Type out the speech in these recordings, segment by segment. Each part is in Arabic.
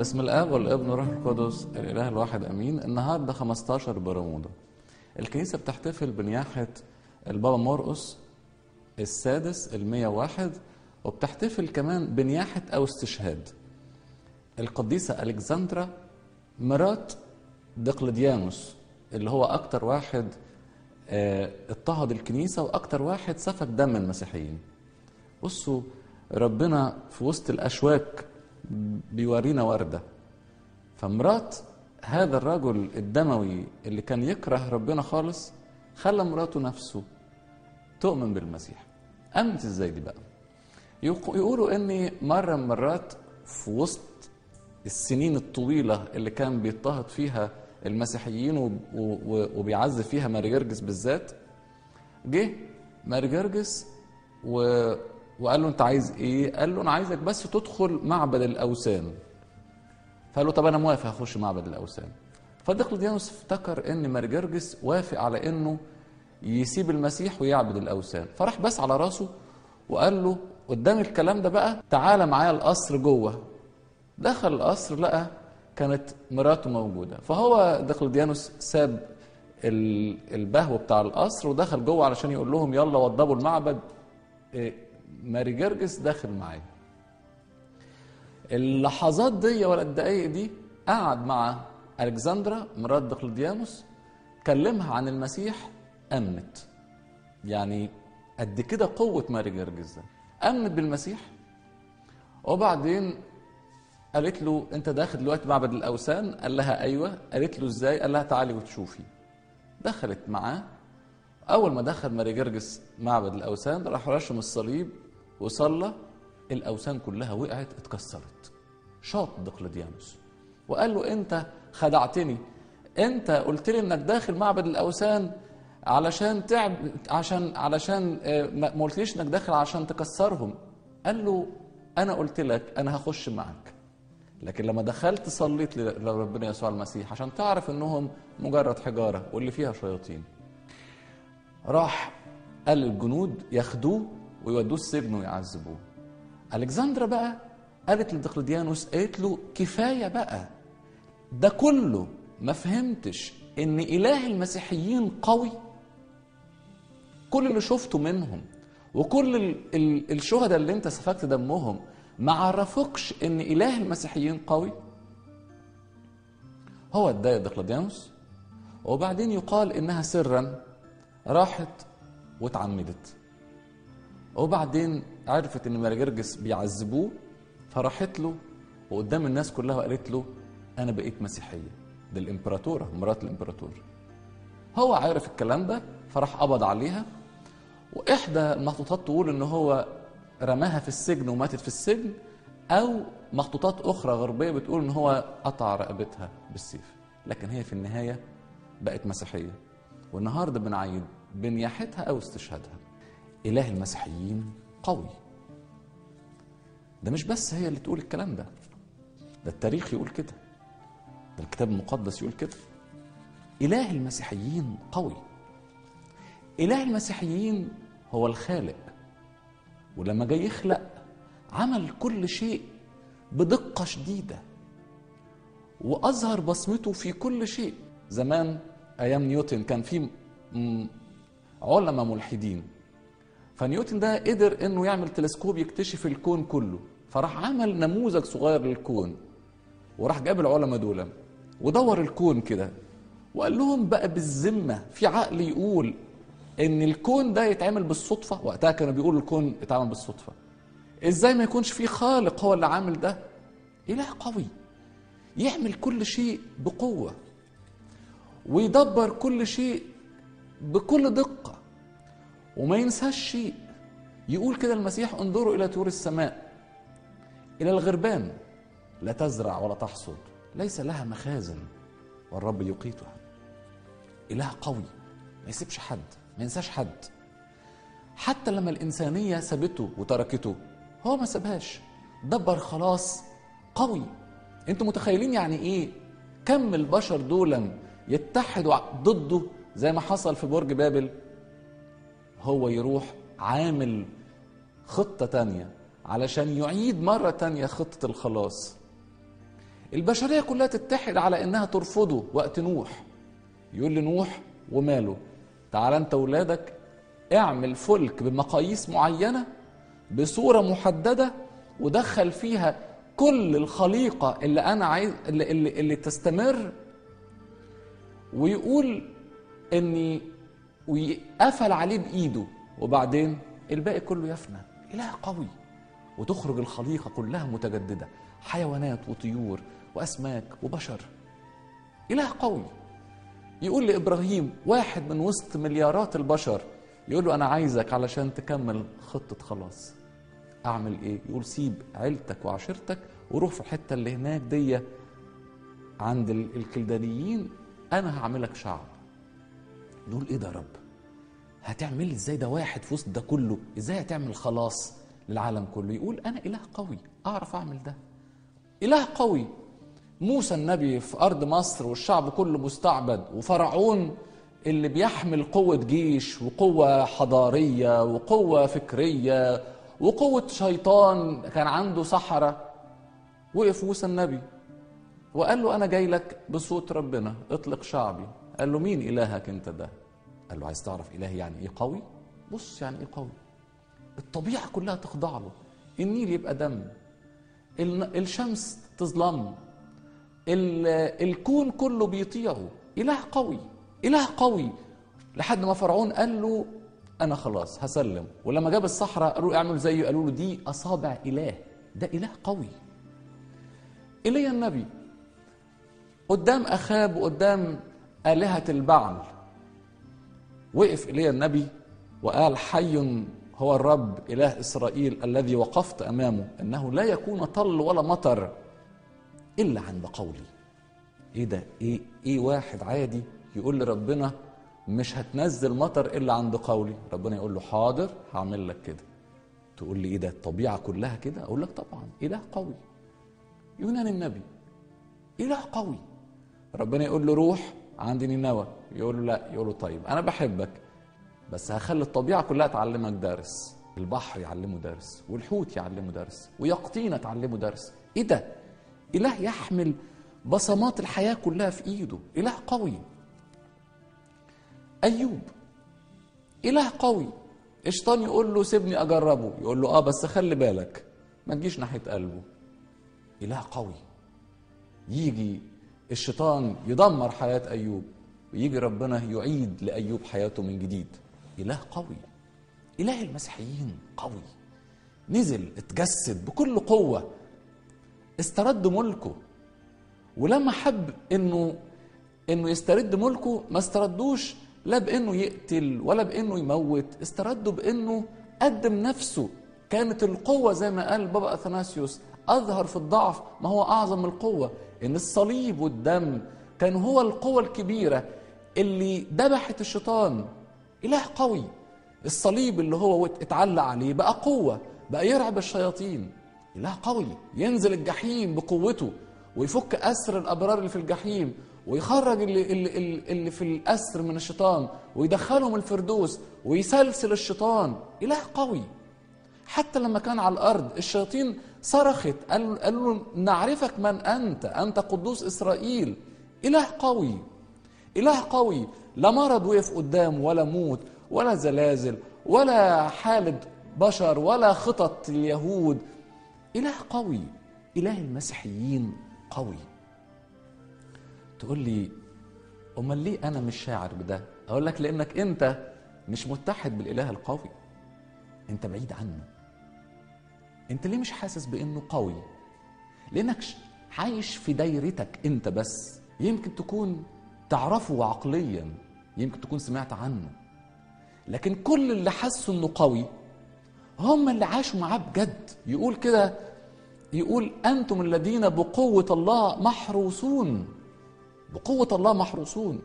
باسم الاب والابن والروح القدس الاله الواحد امين. النهارده 15 برمودا الكنيسه بتحتفل بنياحه البابا مرقس السادس ال101، وبتحتفل كمان بنياحه او استشهاد القديسه الكسندرا مرات دقلديانوس، اللي هو اكتر واحد اضطهد الكنيسه واكتر واحد سفك دم المسيحيين. بصوا ربنا في وسط الاشواك بيورينا ورده، فمرات هذا الرجل الدموي اللي كان يكره ربنا خالص خلى مراته نفسه تؤمن بالمسيح. امنت ازاي دي بقى؟ يقولوا ان مره من مرات في وسط السنين الطويله اللي كان بيضطهد فيها المسيحيين وبيعذب فيها ماري جرجس بالذات، جه ماري جرجس وقال له انت عايز ايه؟ قال له انا عايزك بس تدخل معبد الاوثان. فقال له طب انا موافق اخش معبد الاوثان. فدقلديانوس افتكر ان ماري جرجس وافق على انه يسيب المسيح ويعبد الاوثان، فراح بس على راسه وقال له قدام الكلام ده بقى تعالى معايا القصر جوه. دخل القصر لقى كانت مراته موجوده، فهو دقلديانوس ساب البهو بتاع القصر ودخل جوه علشان يقول لهم يلا وضبوا المعبد، ماري جرجس داخل معايا. اللحظات دي ولا الدقايق دي قعد مع الكسندرا مرات دقلديانوس، كلمها عن المسيح، امنت. يعني قد كده قوه ماري جرجس ده، امنت بالمسيح. وبعدين قالت له انت داخل دلوقتي معبد الاوثان؟ قال لها ايوه. قالت له ازاي؟ قال لها تعالي وتشوفي. دخلت معاه. اول ما دخل ماري جرجس معبد الاوثان راح رشم الصليب وصلى، الاوثان كلها وقعت اتكسرت. شاط دقلديانوس وقال له انت خدعتني، انت قلت لي انك داخل معبد الاوثان علشان علشان ما قلتليش انك داخل عشان تكسرهم. قال له انا قلت لك انا هخش معك، لكن لما دخلت صليت لربنا يسوع المسيح عشان تعرف انهم مجرد حجاره واللي فيها شياطين. راح قال للجنود ياخدوه ويودوه السجن ويعذبوه. الكسندرا بقى قالت لدقلديانوس، قالت له كفايه بقى ده كله، ما فهمتش ان اله المسيحيين قوي؟ كل اللي شفته منهم وكل الشهداء اللي انت سفكت دمهم ما عرفوكش ان اله المسيحيين قوي؟ هو اتضايق دقلديانوس، وبعدين يقال انها سرا راحت واتعمدت. وبعدين عرفت ان ماري جرجس بيعذبوه، فراحت له وقدام الناس كلها وقالت له انا بقيت مسيحيه. دي الامبراطوره مرات الامبراطور. هو عارف الكلام ده فراح قبض عليها، واحدى المخطوطات تقول ان هو رماها في السجن وماتت في السجن، او مخطوطات اخرى غربيه بتقول ان هو قطع رقبتها بالسيف، لكن هي في النهايه بقت مسيحيه. والنهارده بنعيد بنياحتها او استشهادها. اله المسيحيين قوي. ده مش بس هي اللي تقول الكلام ده التاريخ يقول كده، ده الكتاب المقدس يقول كده. اله المسيحيين قوي. اله المسيحيين هو الخالق، ولما جاي يخلق عمل كل شيء بدقة شديدة وأظهر بصمته في كل شيء. زمان أيام نيوتن كان في علماء ملحدين، فنيوتن ده قدر إنه يعمل تلسكوب يكتشف الكون كله، فراح عمل نموذج صغير للكون وراح جاب العلماء دول ودور الكون كده وقال لهم بقى بالذمة في عقل يقول ان الكون ده يتعمل بالصدفة؟ وقتها كانوا بيقولوا الكون يتعمل بالصدفة. ازاي ما يكونش في خالق هو اللي عامل ده؟ اله قوي يعمل كل شيء بقوة ويدبر كل شيء بكل دقة وما ينساش شيء. يقول كده المسيح انظروا الى طيور السماء، الى الغربان لا تزرع ولا تحصد، ليس لها مخازن والرب يقيتها. اله قوي ما يسيبش حد، ما ينساش حد. حتى لما الإنسانية سابته وتركته هو ما سابهاش، دبر خلاص قوي. انتوا متخيلين يعني ايه كم البشر دولا يتحدوا ضده زي ما حصل في برج بابل؟ هو يروح عامل خطة تانية علشان يعيد مرة تانية خطة الخلاص. البشرية كلها تتحد على انها ترفضه وقت نوح. يقول لنوح وماله، تعال انت ولادك اعمل فلك بمقاييس معينة بصورة محددة ودخل فيها كل الخليقة اللي انا عايز اللي تستمر، ويقول اني ويقفل عليه بايده، وبعدين الباقي كله يفنى. اله قوي. وتخرج الخليقة كلها متجددة، حيوانات وطيور واسماك وبشر. اله قوي. يقول لابراهيم واحد من وسط مليارات البشر، يقول له انا عايزك علشان تكمل خطة خلاص. اعمل ايه؟ يقول سيب عيلتك وعشيرتك وروح في الحتة اللي هناك دي عند الكلدانيين، انا هعملك شعب. نقول ايه ده يا رب؟ هتعمل ازاي ده واحد في وسط ده كله؟ ازاي هتعمل خلاص للعالم كله؟ يقول انا اله قوي اعرف اعمل ده. اله قوي. موسى النبي في ارض مصر والشعب كله مستعبد، وفرعون اللي بيحمل قوة جيش وقوة حضارية وقوة فكرية وقوة شيطان، كان عنده سحرة. وقف موسى النبي وقال له انا جاي لك بصوت ربنا، اطلق شعبي. قال له مين الهك انت ده؟ قال له عايز تعرف الهي يعني ايه قوي؟ بص يعني ايه قوي. الطبيعة كلها تخضع له، النيل يبقى دم، الشمس تظلم، الكون كله بيطيعه. اله قوي. اله قوي. لحد ما فرعون قال له انا خلاص هسلم، ولما جاب الصحراء قالوا اعمل زيه، قالوا له دي اصابع اله. ده اله قوي. ايليا النبي قدام اخاب وقدام آلهة البعل، وقف ايليا النبي وقال حي هو الرب اله اسرائيل الذي وقفت امامه، انه لا يكون طل ولا مطر الا عند قولي. ايه ده؟ ايه واحد عادي يقول لربنا مش هتنزل مطر الا عند قولي، ربنا يقول له حاضر هعمل لك كده. تقول لي ايه ده؟ الطبيعه كلها كده؟ اقول لك طبعا اله قوي. يونان النبي اله قوي. ربنا يقول له روح عند نينوى، يقول له لا، يقول له طيب انا بحبك بس هخلي الطبيعه كلها تعلمك درس. البحر يعلمه درس، والحوت يعلمه درس، ويقطينة تعلمه درس. ايه ده؟ اله يحمل بصمات الحياه كلها في ايده. اله قوي. ايوب اله قوي. الشيطان يقول له سيبني اجربه، يقول له بس خلي بالك ما تجيش ناحيه قلبه. اله قوي. يجي الشيطان يدمر حياه ايوب، ويجي ربنا يعيد لايوب حياته من جديد. اله قوي. اله المسيحيين قوي. نزل اتجسد بكل قوه، استرد ملكه. ولما حب انه يسترد ملكه، ما استردوش لا بانه يقتل ولا بانه يموت، استرده بانه قدم نفسه. كانت القوه زي ما قال بابا اثناسيوس اظهر في الضعف ما هو اعظم من القوه. ان الصليب والدم كان هو القوه الكبيره اللي ذبحت الشيطان. اله قوي. الصليب اللي هو اتعلق عليه بقى قوه، بقى يرعب الشياطين. اله قوي. ينزل الجحيم بقوته ويفك اسر الابرار اللي في الجحيم، ويخرج اللي في الاسر من الشيطان ويدخلهم الفردوس ويسلسل الشيطان. اله قوي. حتى لما كان على الارض الشياطين صرخت، قالوا نعرفك من انت قدوس اسرائيل. اله قوي. اله قوي. لا مرض وقف قدامه، ولا موت، ولا زلازل، ولا حالة بشر، ولا خطط اليهود. اله قوي. اله المسيحيين قوي. تقول لي امال ليه انا مش شاعر بده؟ اقول لك لانك انت مش متحد بالاله القوي، انت بعيد عنه. انت ليه مش حاسس بانه قوي؟ لانك عايش في دايرتك انت بس. يمكن تكون تعرفه عقليا، يمكن تكون سمعت عنه، لكن كل اللي حسوا انه قوي هم اللي عاشوا معاه بجد. يقول كده، يقول انتم الذين بقوة الله محروسون. بقوة الله محروسون.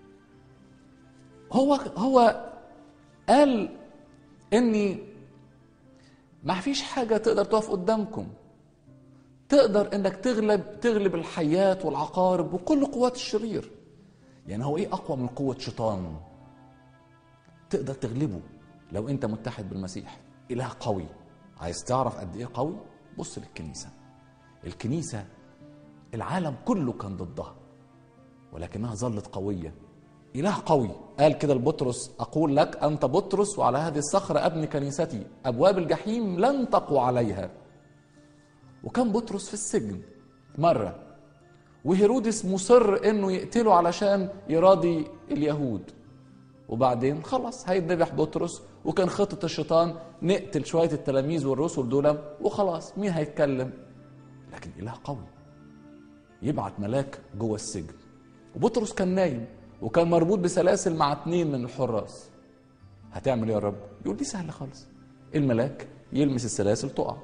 هو قال اني ما فيش حاجة تقدر تقف قدامكم، تقدر انك تغلب الحيات والعقارب وكل قوات الشرير. يعني هو ايه اقوى من قوة شيطان؟ تقدر تغلبه لو انت متحد بالمسيح. اله قوي. عايز تعرف قد ايه قوي؟ بص للكنيسة. الكنيسة العالم كله كان ضدها، ولكنها ظلت قوية. إله قوي قال كده لبطرس: أقول لك أنت بطرس، وعلى هذه الصخرة أبني كنيستي، أبواب الجحيم لن تقوى عليها. وكان بطرس في السجن مرة، وهيرودس مصر إنه يقتله علشان يراضي اليهود، وبعدين خلاص هيتذبح بطرس، وكان خطة الشيطان نقتل شوية التلاميذ والرسل دول وخلاص، مين هيتكلم؟ لكن إله قوي يبعت ملاك جوه السجن، وبطرس كان نايم وكان مربوط بسلاسل مع 2 من الحراس. هتعمل ايه يا رب؟ يقول دي سهله خالص، الملاك يلمس السلاسل تقع،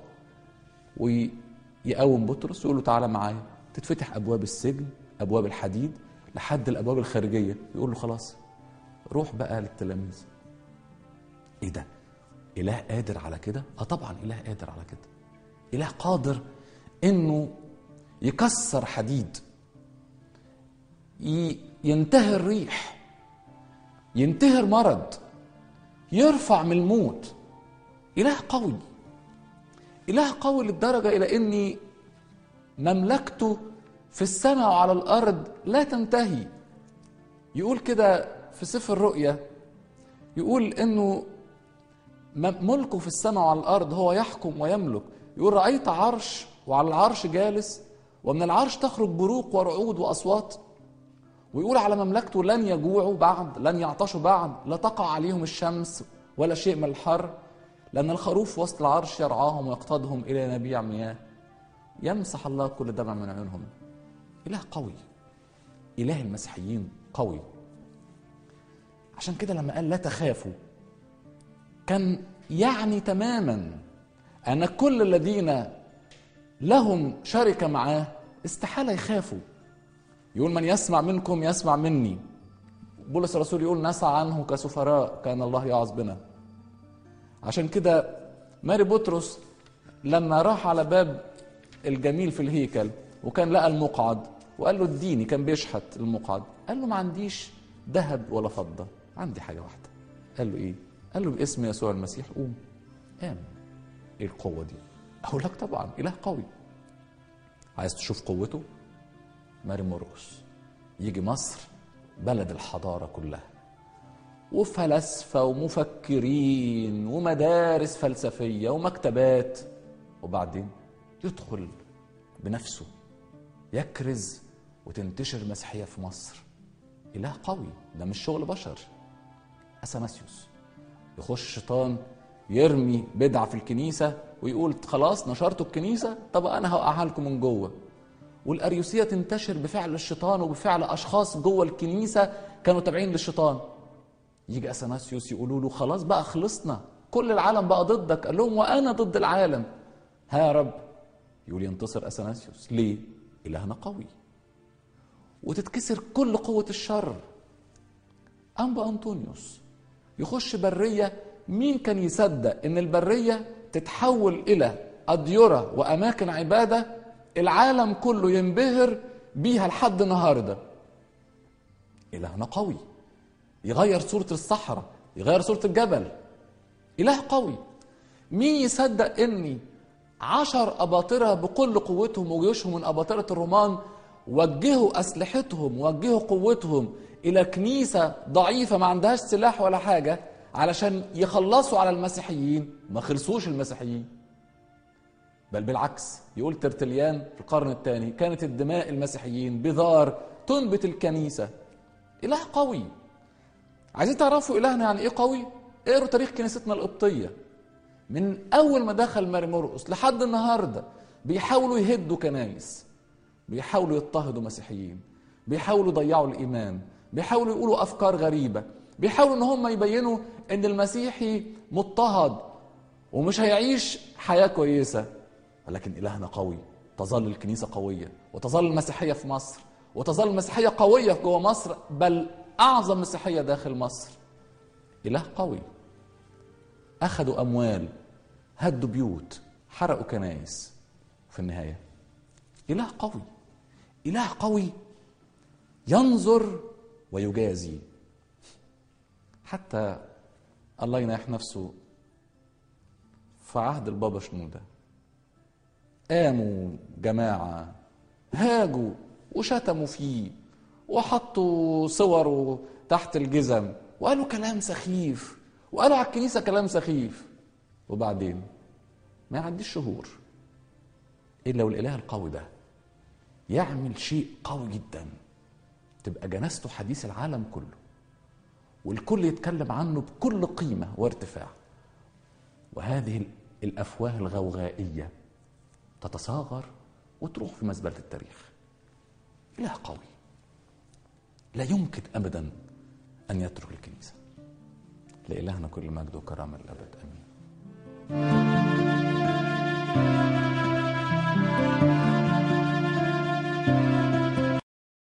ويقوم بطرس يقول له تعالى معايا. تتفتح ابواب السجن، ابواب الحديد لحد الابواب الخارجيه، يقول له خلاص روح بقى للتلاميذ. ايه ده؟ اله قادر على كده؟ طبعا اله قادر على كده. اله قادر انه يكسر حديد، ينتهر ريح، ينتهر مرض، يرفع من الموت. إله قوي، إله قوي للدرجة إلى أن مملكته في السماء وعلى الأرض لا تنتهي. يقول كده في سفر الرؤيا، يقول أنه ملكه في السماء وعلى الأرض، هو يحكم ويملك. يقول رأيت عرش وعلى العرش جالس، ومن العرش تخرج بروق ورعود وأصوات. ويقول على مملكته لن يجوعوا بعد، لن يعطشوا بعد، لا تقع عليهم الشمس ولا شيء من الحر، لأن الخروف وسط العرش يرعاهم ويقتادهم إلى ينابيع مياه، يمسح الله كل دمع من عيونهم. إله قوي، إله المسيحيين قوي. عشان كده لما قال لا تخافوا، كان يعني تماما أن كل الذين لهم شركة معاه استحالة يخافوا. يقول من يسمع منكم يسمع مني. بولس الرسول يقول نسعى عنه كسفراء كان الله يعظ بنا. عشان كده ماري بطرس لما راح على باب الجميل في الهيكل وكان لقى المقعد وقال له اديني، كان بيشحت المقعد، قال له ما عنديش ذهب ولا فضة، عندي حاجة واحدة. قال له ايه؟ قال له باسم يسوع المسيح قوم. قام. ايه القوة دي؟ اقول لك طبعا إله قوي. عايز تشوف قوته؟ ماري مرقس يجي مصر بلد الحضارة كلها، وفلاسفة ومفكرين ومدارس فلسفية ومكتبات، وبعدين يدخل بنفسه يكرز وتنتشر المسيحية في مصر. إله قوي، ده مش شغل بشر. أثناسيوس يخش الشيطان يرمي بدعة في الكنيسة ويقول خلاص نشرتوا الكنيسة، طب أنا هوقعها لكم من جوه. والأريوسية تنتشر بفعل الشيطان وبفعل أشخاص جوه الكنيسة كانوا تابعين للشيطان. يجي أثناسيوس يقولوا له خلاص بقى خلصنا، كل العالم بقى ضدك. قال لهم وأنا ضد العالم. ها يا رب. يقول ينتصر أثناسيوس. ليه؟ إلهنا قوي. وتتكسر كل قوة الشر. أنبا أنطونيوس يخش برية، مين كان يصدق إن البرية تتحول إلى أديرة وأماكن عبادة العالم كله ينبهر بيها لحد النهارده؟ إلهنا قوي، يغير صورة الصحراء، يغير صورة الجبل. إله قوي. مين يصدق إني 10 أباطرة بكل قوتهم وجيوشهم من أباطرة الرومان وجهوا أسلحتهم وجهوا قوتهم إلى كنيسة ضعيفة ما عندهاش سلاح ولا حاجة علشان يخلصوا على المسيحيين؟ ما خلصوش المسيحيين، بل بالعكس. يقول ترتليان في القرن الثاني كانت الدماء المسيحيين بذار تنبت الكنيسة. إله قوي. عايزين تعرفوا إلهنا يعني إيه قوي؟ اقروا تاريخ كنيستنا القبطية من أول ما دخل ماري مرقس لحد النهاردة. بيحاولوا يهدوا كنايس، بيحاولوا يضطهدوا مسيحيين، بيحاولوا يضيعوا الإيمان، بيحاولوا يقولوا أفكار غريبة، بيحاولوا إن هم يبينوا إن المسيحي مضطهد ومش هيعيش حياة كويسة. ولكن إلهنا قوي. تظل الكنيسة قوية، وتظل المسيحية في مصر، وتظل المسيحية قوية جوه مصر، بل أعظم مسيحية داخل مصر. إله قوي. أخذوا أموال، هدوا بيوت، حرقوا كنائس، في النهاية إله قوي. إله قوي ينظر ويجازي. حتى الله يناح نفسه في عهد البابا شنودة قاموا جماعة هاجوا وشتموا فيه وحطوا صوره تحت الجزم وقالوا كلام سخيف وقالوا على الكنيسة كلام سخيف، وبعدين ما يعديش شهور إلا والإله القوي ده يعمل شيء قوي جدا، تبقى جنازته حديث العالم كله والكل يتكلم عنه بكل قيمة وارتفاع، وهذه الأفواه الغوغائية تتصاغر وتروح في مزبلة التاريخ. إله قوي لا يمكن أبدا أن يترك الكنيسة. لإلهنا كل مجد وكرامة الأبد، آمين.